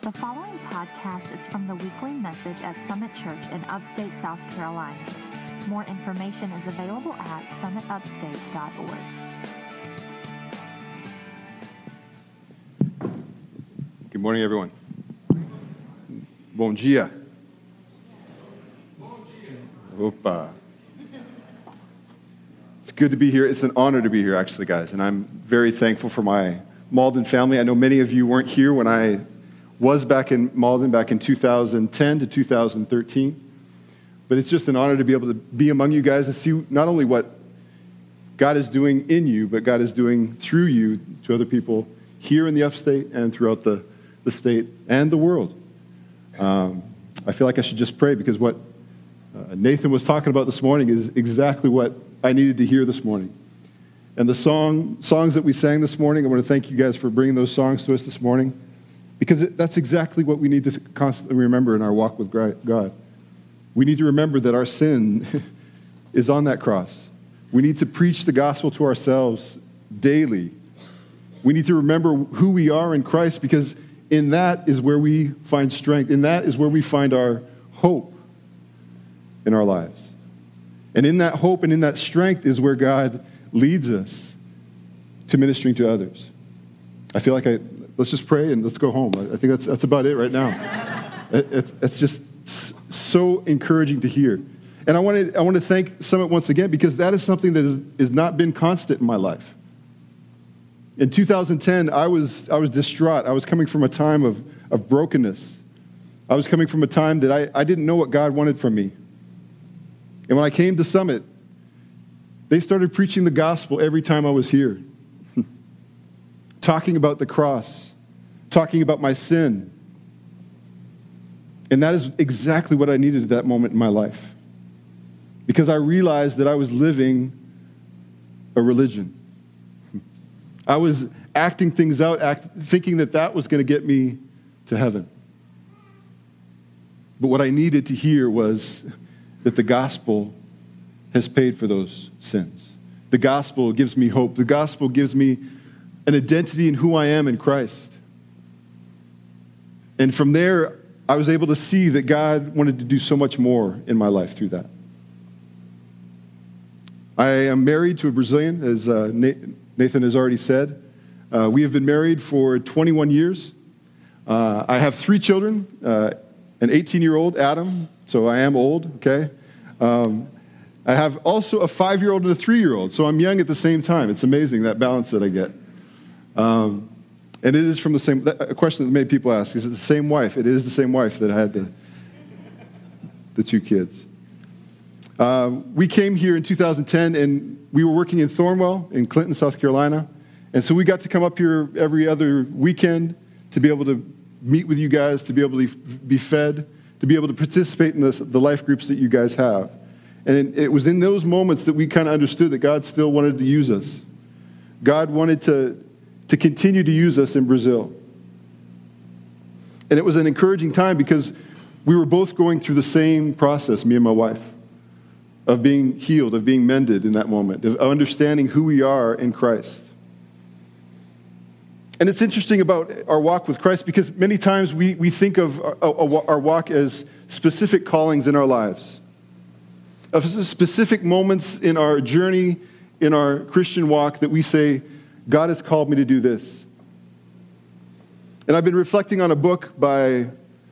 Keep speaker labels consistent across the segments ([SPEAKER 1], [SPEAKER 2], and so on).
[SPEAKER 1] The following podcast is from the weekly message at Summit Church in Upstate, South Carolina. More information is available at summitupstate.org.
[SPEAKER 2] Good morning, everyone. Bom dia. Opa. It's good to be here. It's an honor to be here, actually, guys. And I'm very thankful for my Malden family. I know many of you weren't here when I was back in Malden back in 2010 to 2013. But it's just an honor to be able to be among you guys and see not only what God is doing in you, but God is doing through you to other people here in the upstate and throughout the state and the world. I feel like I should just pray because what Nathan was talking about this morning is exactly what I needed to hear this morning. And the songs that we sang this morning, I want to thank you guys for bringing those songs to us this morning because that's exactly what we need to constantly remember in our walk with God. We need to remember that our sin is on that cross. We need to preach the gospel to ourselves daily. We need to remember who we are in Christ because in that is where we find strength. In that is where we find our hope in our lives. And in that hope and in that strength is where God leads us to ministering to others. I feel like let's just pray and let's go home. I think that's about it right now. It's just so encouraging to hear. And I want to thank Summit once again because that is something that has not been constant in my life. In 2010, I was distraught. I was coming from a time of brokenness. I was coming from a time that I didn't know what God wanted from me. And when I came to Summit, they started preaching the gospel every time I was here. Talking about the cross. Talking about my sin. And that is exactly what I needed at that moment in my life. Because I realized that I was living a religion. I was acting things out, thinking that was going to get me to heaven. But what I needed to hear was that the gospel has paid for those sins. The gospel gives me hope. The gospel gives me an identity in who I am in Christ. And from there, I was able to see that God wanted to do so much more in my life through that. I am married to a Brazilian, as Nathan has already said. We have been married for 21 years. I have 3 children, an 18-year-old, Adam, so I am old, okay? I have also a 5-year-old and a 3-year-old, so I'm young at the same time. It's amazing, that balance that I get. And it is from the same, a question that many people ask, is it the same wife? It is the same wife that had the 2 kids. We came here in 2010, and we were working in Thornwell in Clinton, South Carolina. And so we got to come up here every other weekend to be able to meet with you guys, to be able to be fed, to be able to participate in the life groups that you guys have. And it was in those moments that we kind of understood that God still wanted to use us. God wanted to continue to use us in Brazil. And it was an encouraging time because we were both going through the same process, me and my wife, of being healed, of being mended in that moment, of understanding who we are in Christ. And it's interesting about our walk with Christ because many times we think of our walk as specific callings in our lives, of specific moments in our journey, in our Christian walk that we say, God has called me to do this. And I've been reflecting on a book by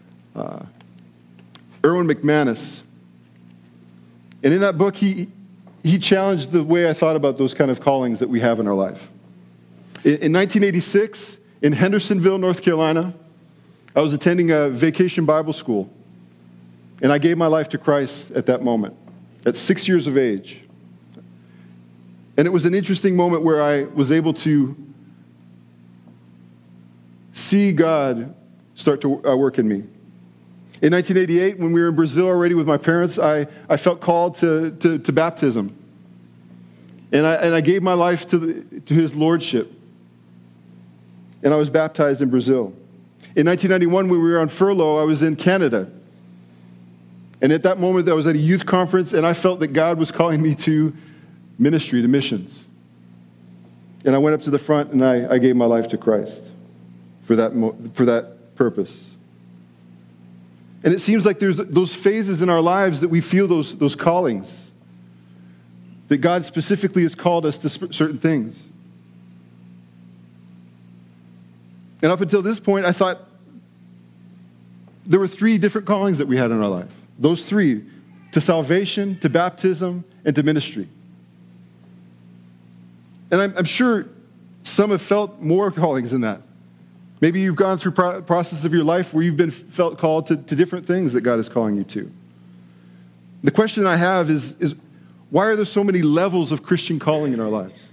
[SPEAKER 2] Erwin McManus. And in that book, he challenged the way I thought about those kind of callings that we have in our life. In 1986, in Hendersonville, North Carolina, I was attending a vacation Bible school. And I gave my life to Christ at that moment, at 6 years of age. And it was an interesting moment where I was able to see God start to work in me. In 1988, when we were in Brazil already with my parents, I felt called to baptism. And I gave my life to his lordship. And I was baptized in Brazil. In 1991, when we were on furlough, I was in Canada. And at that moment, I was at a youth conference, and I felt that God was calling me to ministry, to missions. And I went up to the front, and I gave my life to Christ for that purpose. And it seems like there's those phases in our lives that we feel those callings, that God specifically has called us to certain things. And up until this point, I thought there were 3 different callings that we had in our life. Those 3, to salvation, to baptism, and to ministry. And I'm sure some have felt more callings than that. Maybe you've gone through process of your life where you've felt called to different things that God is calling you to. The question I have is why are there so many levels of Christian calling in our lives?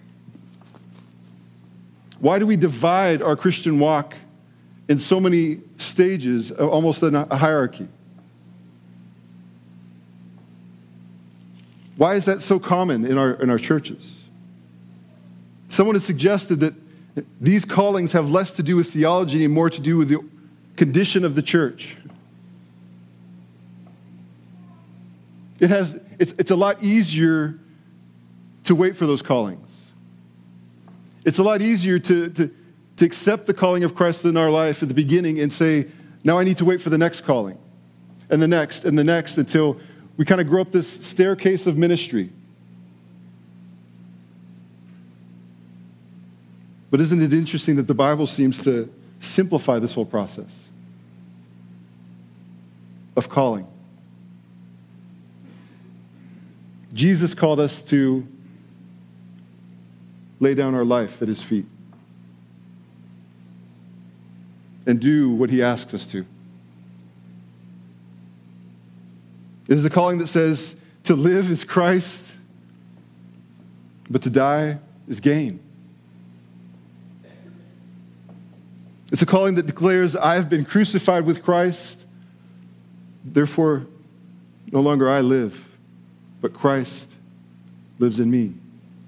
[SPEAKER 2] Why do we divide our Christian walk in so many stages, almost a hierarchy? Why is that so common in our churches? Someone has suggested that these callings have less to do with theology and more to do with the condition of the church. It's a lot easier to wait for those callings. It's a lot easier to accept the calling of Christ in our life at the beginning and say, now I need to wait for the next calling, and the next, until we kind of grow up this staircase of ministry. But isn't it interesting that the Bible seems to simplify this whole process of calling? Jesus called us to lay down our life at his feet and do what he asks us to. It is a calling that says to live is Christ, but to die is gain. It's a calling that declares, I have been crucified with Christ, therefore no longer I live, but Christ lives in me.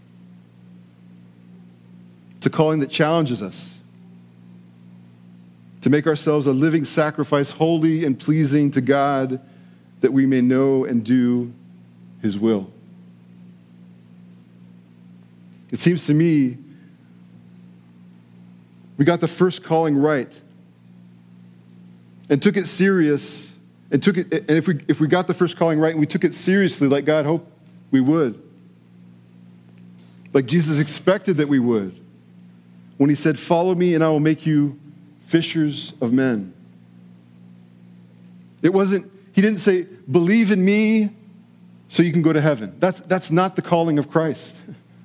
[SPEAKER 2] It's a calling that challenges us to make ourselves a living sacrifice, holy and pleasing to God, that we may know and do his will. It seems to me we got the first calling right and took it serious, and if we got the first calling right and we took it seriously like God hoped we would, like Jesus expected that we would, when he said, follow me and I will make you fishers of men. He didn't say, believe in me so you can go to heaven. That's not the calling of Christ.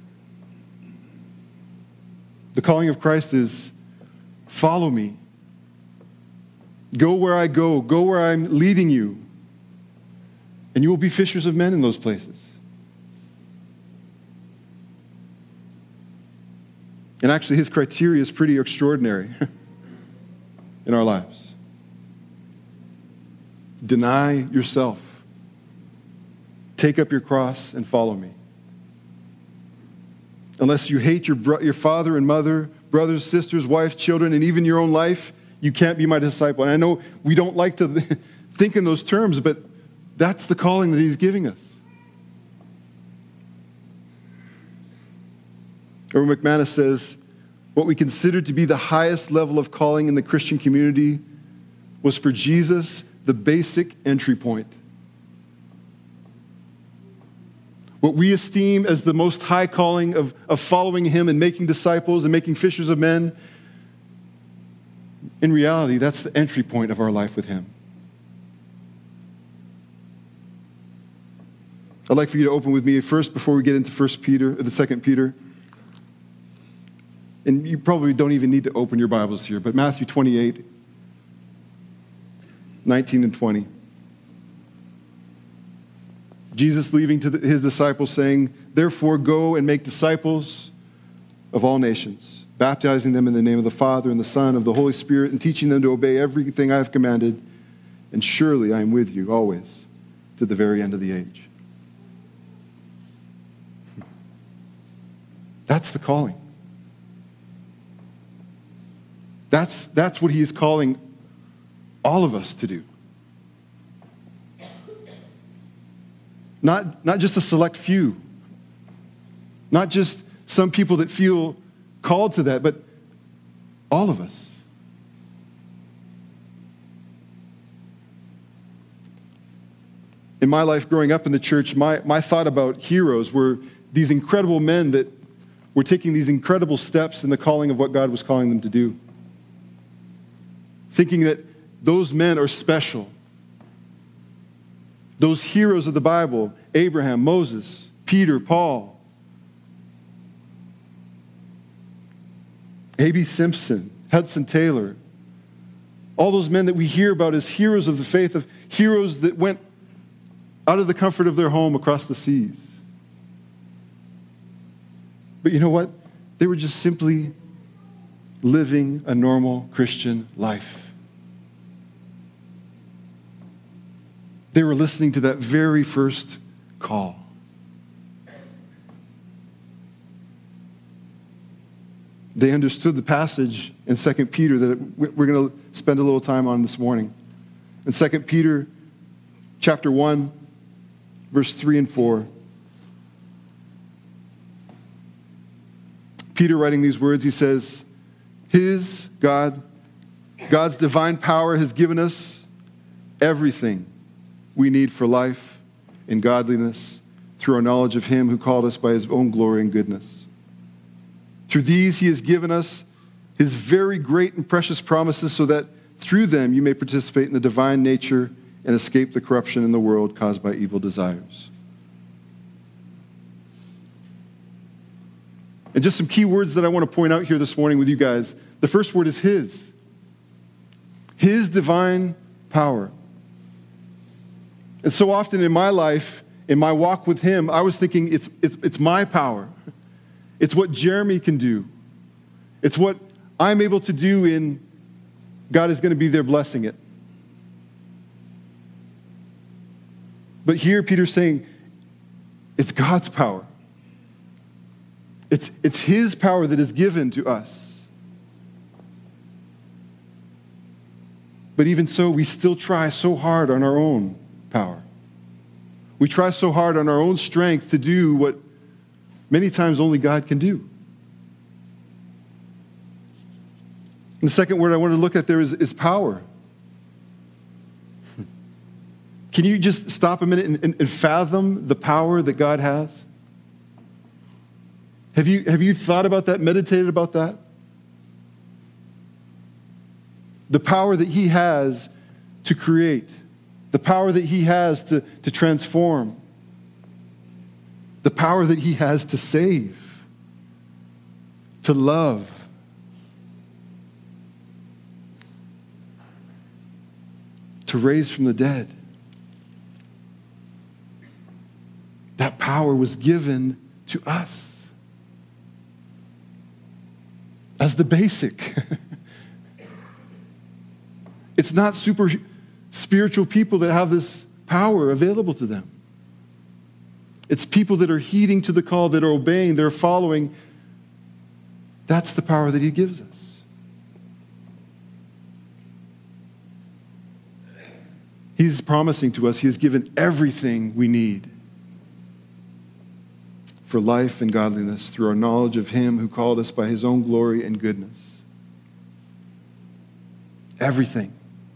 [SPEAKER 2] The calling of Christ is, follow me. Go where I go where I'm leading you, and you will be fishers of men in those places. And actually, his criteria is pretty extraordinary in our lives. Deny yourself. Take up your cross and follow me. Unless you hate your father and mother, brothers, sisters, wife, children, and even your own life, you can't be my disciple. And I know we don't like to think in those terms, but that's the calling that he's giving us. Erwin McManus says, what we consider to be the highest level of calling in the Christian community was for Jesus the basic entry point. What we esteem as the most high calling of following him and making disciples and making fishers of men, in reality, that's the entry point of our life with him. I'd like for you to open with me first before we get into 2 Peter. And you probably don't even need to open your Bibles here, but Matthew 28, 19 and 20. Jesus leaving to his disciples saying, therefore go and make disciples of all nations, baptizing them in the name of the Father and the Son and of the Holy Spirit, and teaching them to obey everything I have commanded. And surely I am with you always to the very end of the age. That's the calling. That's what he is calling all of us to do. Not just a select few. Not just some people that feel called to that, but all of us. In my life growing up in the church, my thought about heroes were these incredible men that were taking these incredible steps in the calling of what God was calling them to do. Thinking that those men are special. Those heroes of the Bible, Abraham, Moses, Peter, Paul, A.B. Simpson, Hudson Taylor, all those men that we hear about as heroes of the faith, of heroes that went out of the comfort of their home across the seas. But you know what? They were just simply living a normal Christian life. They were listening to that very first call. They understood the passage in 2 Peter that we're going to spend a little time on this morning. In 2 Peter chapter 1, verse 3 and 4, Peter writing these words, he says, God's divine power has given us everything we need for life and godliness through our knowledge of him who called us by his own glory and goodness. Through these he has given us his very great and precious promises so that through them you may participate in the divine nature and escape the corruption in the world caused by evil desires. And just some key words that I want to point out here this morning with you guys. The first word is his. His divine power. And so often in my life, in my walk with him, I was thinking it's my power. It's what Jeremy can do. It's what I'm able to do, and God is going to be there blessing it. But here Peter's saying it's God's power. It's his power that is given to us. But even so, we still try so hard on our own power. We try so hard on our own strength to do what many times only God can do. And the second word I want to look at there is power. Can you just stop a minute and fathom the power that God has? Have you thought about that, meditated about that? The power that he has to create, the power that he has to transform, the power that he has to save, to love, to raise from the dead. That power was given to us as the basic. It's not super spiritual people that have this power available to them. It's people that are heeding to the call, that are obeying, they're following. That's the power that he gives us. He's promising to us, he has given everything we need for life and godliness through our knowledge of him who called us by his own glory and goodness. Everything.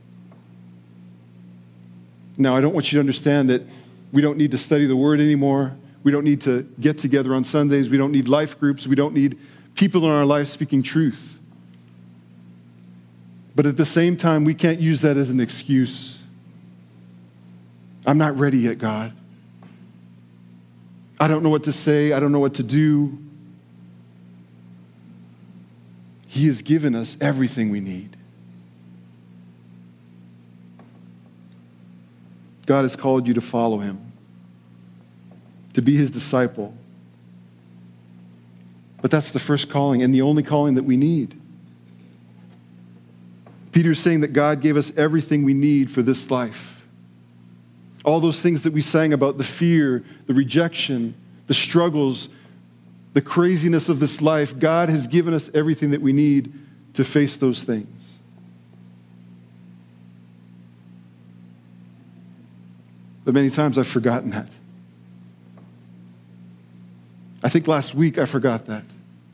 [SPEAKER 2] Now, I don't want you to understand that we don't need to study the word anymore. We don't need to get together on Sundays. We don't need life groups. We don't need people in our life speaking truth. But at the same time, we can't use that as an excuse. I'm not ready yet, God. I don't know what to say. I don't know what to do. He has given us everything we need. God has called you to follow him, to be his disciple. But that's the first calling and the only calling that we need. Peter's saying that God gave us everything we need for this life. All those things that we sang about, the fear, the rejection, the struggles, the craziness of this life, God has given us everything that we need to face those things. But many times I've forgotten that. I think last week I forgot that.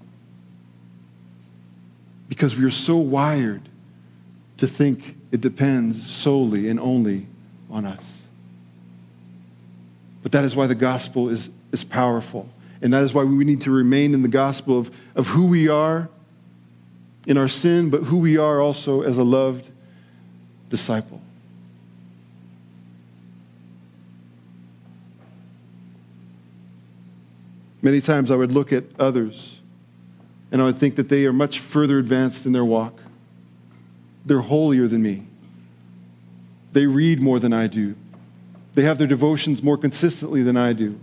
[SPEAKER 2] Because we are so wired to think it depends solely and only on us. But that is why the gospel is powerful. And that is why we need to remain in the gospel of who we are in our sin, but who we are also as a loved disciple. Many times I would look at others and I would think that they are much further advanced in their walk. They're holier than me. They read more than I do. They have their devotions more consistently than I do.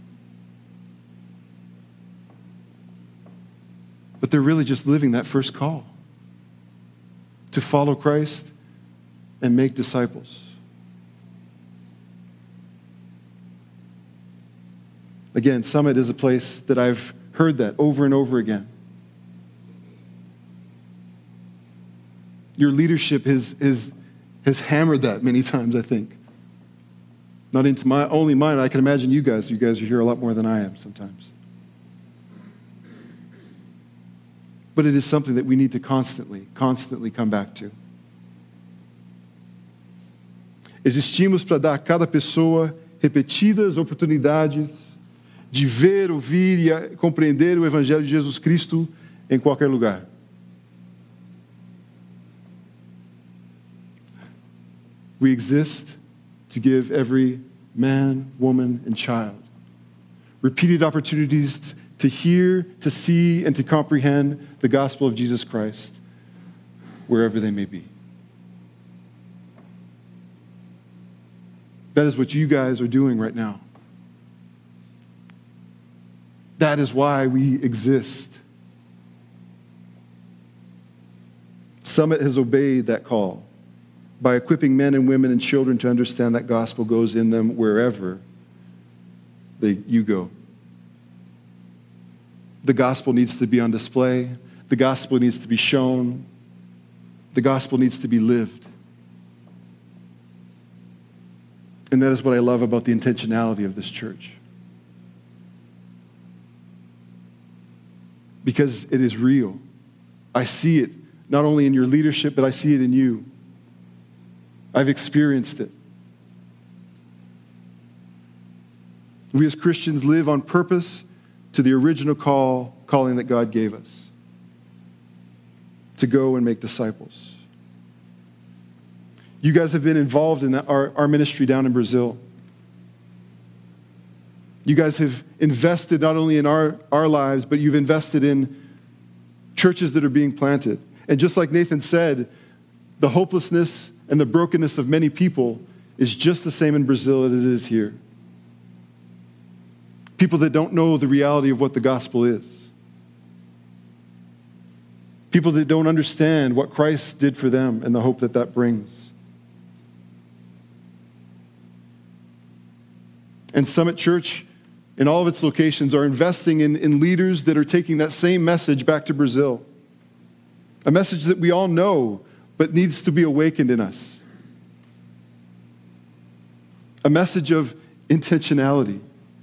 [SPEAKER 2] But they're really just living that first call to follow Christ and make disciples. Again, Summit is a place that I've heard that over and over again. Your leadership has hammered that many times, I think. Not into only mine. I can imagine you guys. You guys are here a lot more than I am sometimes. But it is something that we need to constantly come back to. Existimos para dar a cada pessoa repetidas oportunidades de ver, ouvir e compreender o Evangelho de Jesus Cristo em qualquer lugar. We exist to give every man, woman, and child repeated opportunities to hear, to see, and to comprehend the gospel of Jesus Christ wherever they may be. That is what you guys are doing right now. That is why we exist. Summit has obeyed that call by equipping men and women and children to understand that gospel goes in them wherever you go. The gospel needs to be on display. The gospel needs to be shown. The gospel needs to be lived. And that is what I love about the intentionality of this church. Because it is real. I see it not only in your leadership, but I see it in you. I've experienced it. We as Christians live on purpose to the original calling that God gave us, to go and make disciples. You guys have been involved in our ministry down in Brazil. You guys have invested not only in our lives, but you've invested in churches that are being planted. And just like Nathan said, the hopelessness and the brokenness of many people is just the same in Brazil as it is here. People that don't know the reality of what the gospel is. People that don't understand what Christ did for them and the hope that that brings. And Summit Church, in all of its locations, are investing in leaders that are taking that same message back to Brazil. A message that we all know, but needs to be awakened in us. A message of intentionality.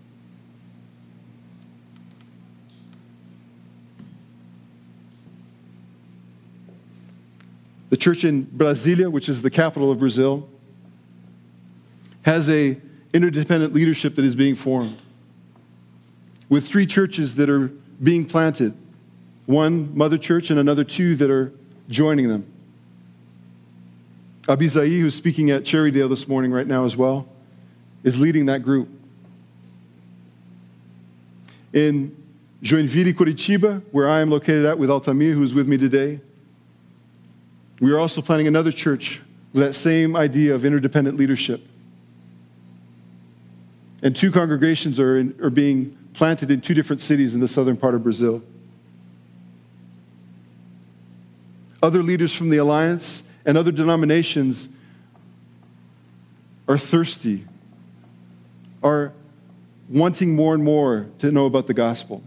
[SPEAKER 2] The church in Brasília, which is the capital of Brazil, has an interdependent leadership that is being formed with 3 churches that are being planted. One mother church and another 2 that are joining them. Abizai, who's speaking at Cherrydale this morning right now as well, is leading that group. In Joinville, Curitiba, where I am located at with Altamir, who is with me today, we are also planning another church with that same idea of interdependent leadership. And 2 congregations are being planted in 2 different cities in the southern part of Brazil. Other leaders from the Alliance and other denominations are thirsty, are wanting more and more to know about the gospel.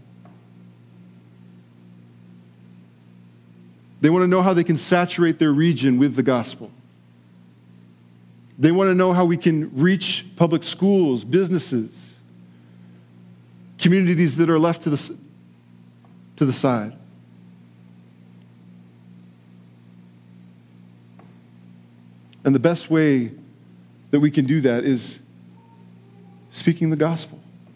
[SPEAKER 2] They want to know how they can saturate their region with the gospel. They want to know how we can reach public schools, businesses, communities that are left to the side. And the best way that we can do that is speaking the gospel.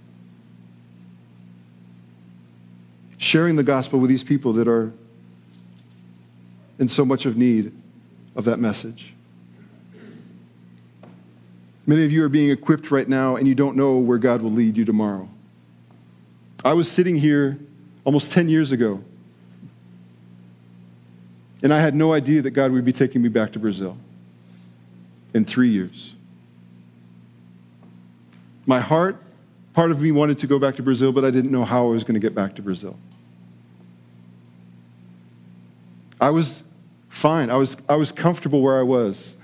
[SPEAKER 2] Sharing the gospel with these people that are in so much of need of that message. Many of you are being equipped right now, and you don't know where God will lead you tomorrow. I was sitting here almost 10 years ago, and I had no idea that God would be taking me back to Brazil in 3 years. My heart, part of me wanted to go back to Brazil, but I didn't know how I was going to get back to Brazil. I was fine. I was comfortable where I was.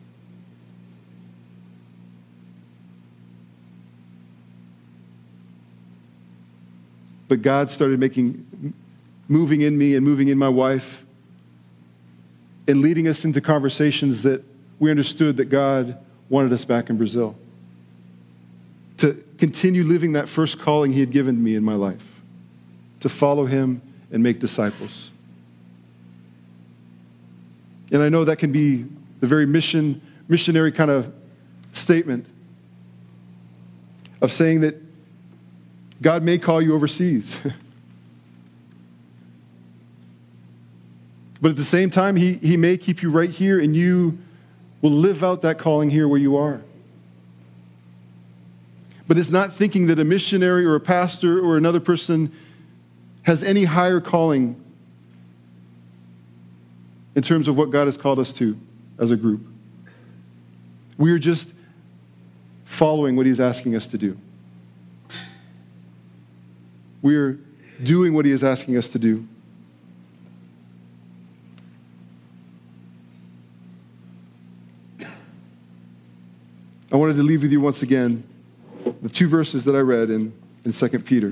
[SPEAKER 2] But God started moving in me and moving in my wife and leading us into conversations that we understood that God wanted us back in Brazil to continue living that first calling he had given me in my life, to follow him and make disciples. And I know that can be the very missionary kind of statement of saying that God may call you overseas. But at the same time, he may keep you right here, and you will live out that calling here where you are. But it's not thinking that a missionary or a pastor or another person has any higher calling in terms of what God has called us to as a group. We are just following what he's asking us to do. We are doing what he is asking us to do. I wanted to leave with you once again the 2 verses that I read in 2 Peter.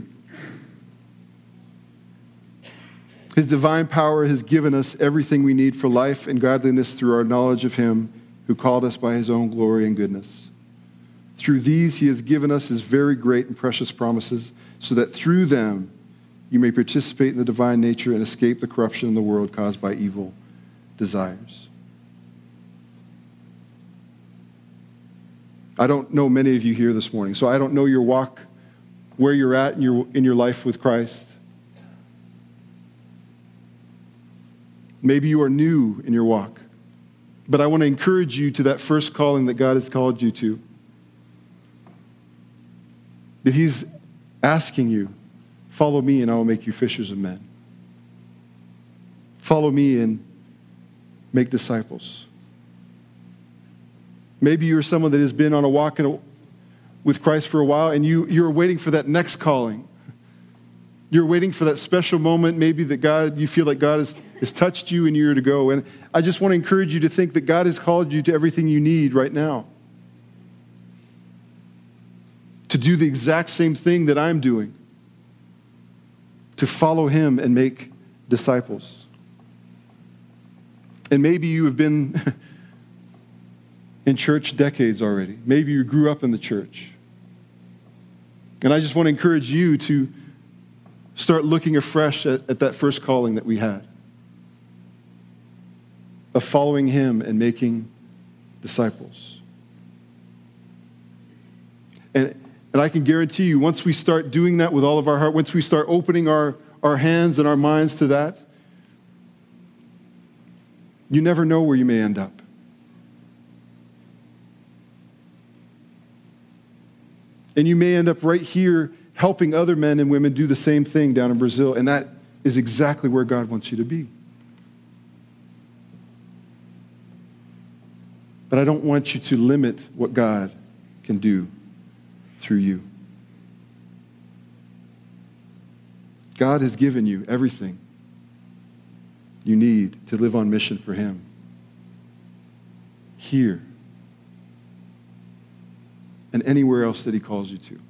[SPEAKER 2] His divine power has given us everything we need for life and godliness through our knowledge of him who called us by his own glory and goodness. Through these he has given us his very great and precious promises, so that through them you may participate in the divine nature and escape the corruption in the world caused by evil desires. I don't know many of you here this morning, so I don't know your walk, where you're at in your life with Christ. Maybe you are new in your walk, but I want to encourage you to that first calling that God has called you to. That he's asking you, follow me and I will make you fishers of men. Follow me and make disciples. Maybe you're someone that has been on a walk with Christ for a while, and you're waiting for that next calling. You're waiting for that special moment, maybe that you feel like God has touched you and you're to go. And I just want to encourage you to think that God has called you to everything you need right now. To do the exact same thing that I'm doing. To follow him and make disciples. And maybe you have been in church decades already. Maybe you grew up in the church. And I just want to encourage you to start looking afresh at that first calling that we had. Of following him and making disciples. And I can guarantee you, once we start doing that with all of our heart, once we start opening our hands and our minds to that, you never know where you may end up. And you may end up right here helping other men and women do the same thing down in Brazil, and that is exactly where God wants you to be. But I don't want you to limit what God can do through you. God has given you everything you need to live on mission for him. Here. And anywhere else that he calls you to.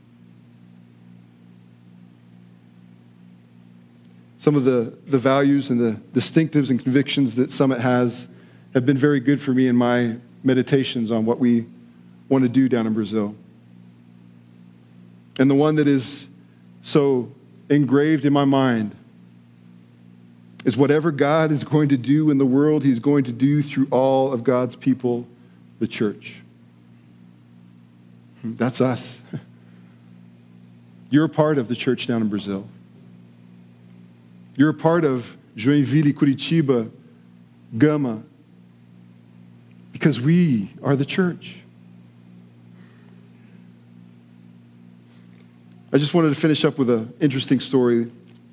[SPEAKER 2] Some of the values and the distinctives and convictions that Summit has have been very good for me in my meditations on what we want to do down in Brazil. And the one that is so engraved in my mind is whatever God is going to do in the world, he's going to do through all of God's people, the church. That's us. you're a part of the church down in Brazil. You're a part of Joinville, Curitiba, Gama, because we are the church. I just wanted to finish up with an interesting story.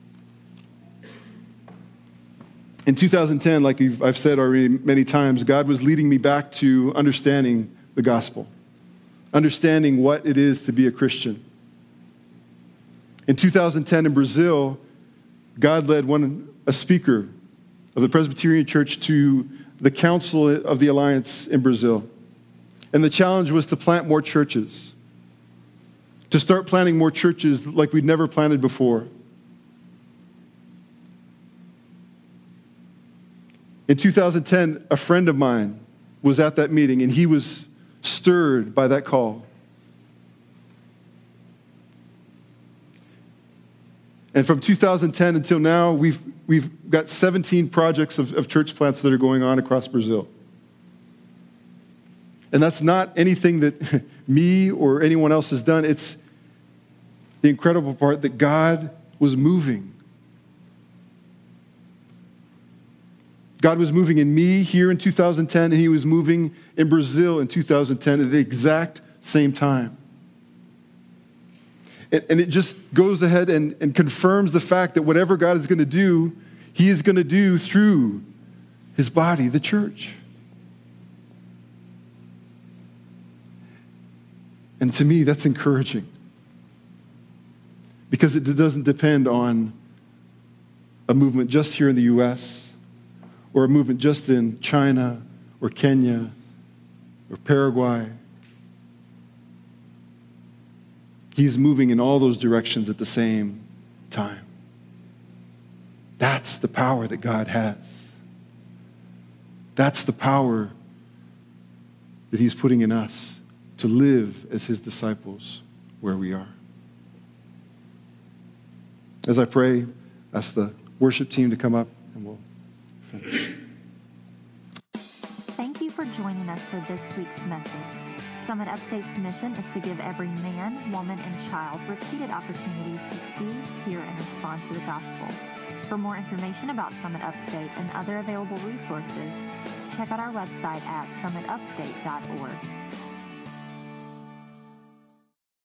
[SPEAKER 2] In 2010, like I've said already many times, God was leading me back to understanding the gospel, understanding what it is to be a Christian. In 2010 in Brazil, God led a speaker of the Presbyterian Church to the Council of the Alliance in Brazil. And the challenge was to plant more churches, to start planting more churches like we'd never planted before. In 2010, a friend of mine was at that meeting, and he was stirred by that call. And from 2010 until now, we've got 17 projects of church plants that are going on across Brazil. And that's not anything that me or anyone else has done. It's the incredible part that God was moving. God was moving in me here in 2010, and he was moving in Brazil in 2010 at the exact same time. And it just goes ahead and confirms the fact that whatever God is going to do, he is going to do through his body, the church. And to me, that's encouraging, because it doesn't depend on a movement just here in the U.S., or a movement just in China or Kenya or Paraguay. He's moving in all those directions at the same time. That's the power that God has. That's the power that he's putting in us to live as his disciples where we are. As I pray, ask the worship team to come up and we'll finish.
[SPEAKER 1] Thank you for joining us for this week's message. Summit Upstate's mission is to give every man, woman, and child repeated opportunities to see, hear, and respond to the gospel. For more information about Summit Upstate and other available resources, check out our website at summitupstate.org.